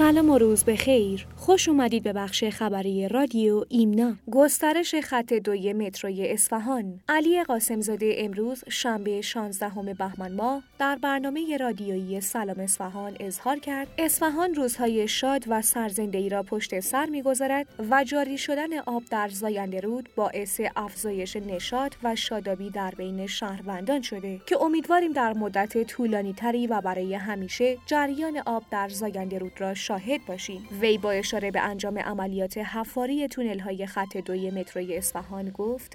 سلام و روز بخیر. خوش اومدید به بخش خبری رادیو ایمنا. گسترش خط 2 متروی اصفهان. علی قاسمزاده امروز شنبه 16 بهمن ماه در برنامه رادیویی سلام اصفهان اظهار کرد اصفهان روزهای شاد و سرزنده‌ای را پشت سر می‌گذارد و جاری شدن آب در زاینده رود باعث افزایش نشاط و شادابی در بین شهروندان شده که امیدواریم در مدت طولانی‌تری و برای همیشه جریان آب در زاینده رود را شاهد باشیم. وی با اشاره به انجام عملیات حفاری تونل‌های خط 2 متروی اصفهان گفت: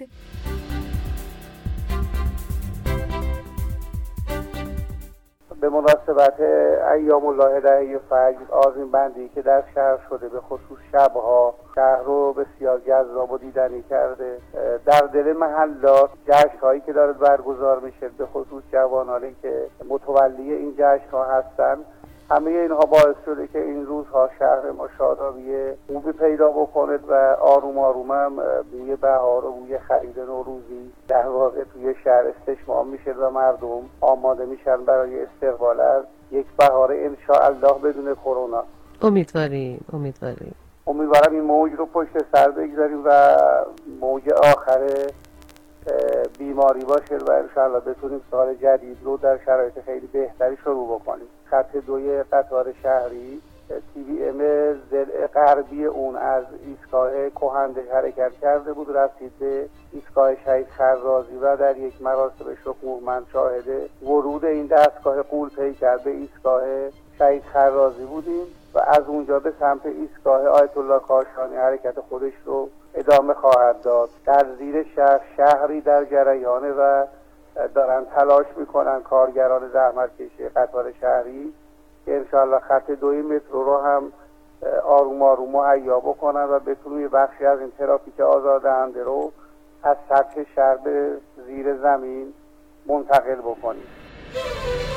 به مناسبت ایام الله دهه فجر آذین بندی که در شهر شده، به خصوص شبها شهر رو بسیار جذاب و دیدنی کرده. در دل محلات جشن‌هایی که داره برگزار میشه، به خصوص جوانانی که متولی این جشن‌ها هستن، همه اینها باعث شده که این روزها شهر ما شادابی خوبی پیدا بکنه و آروم آروم هم بوی بهار و بوی خرید نوروزی در واقع توی شهر استشمام میشه و مردم آماده میشن برای استقبال از یک بهار انشاءالله بدون کرونا. امیدوارم این موج رو پشت سر بگذاریم و موج آخر بیماری باشه و انشاءالله بتونیم سال جدید رو در شرایط خیلی بهتری شروع بکنیم. خط 2 قطار شهری TBM ضلع غربی اون از ایستگاه کهنده حرکت کرده بود، رسید به ایستگاه شهید خرازی و در یک مراسم شکوهمند شاهد ورود این دستگاه غول‌پیکر به ایستگاه شهید خرازی بودیم و از اونجا به سمت ایستگاه آیت الله کاشانی حرکت خودش رو ادامه خواهد داد. در زیر شهری در جریانه و دارن تلاش میکنن کارگران زحمتکش قطار شهری که انشاءالله خط 2 مترو رو هم آروم آروم مهیا بکنن و بتونن یه بخشی از این ترافیک آزاردهنده رو از سطح شهر به زیر زمین منتقل بکنیم.